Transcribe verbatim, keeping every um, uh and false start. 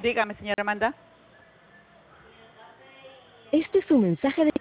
Dígame, señora Amanda. Este es un mensaje de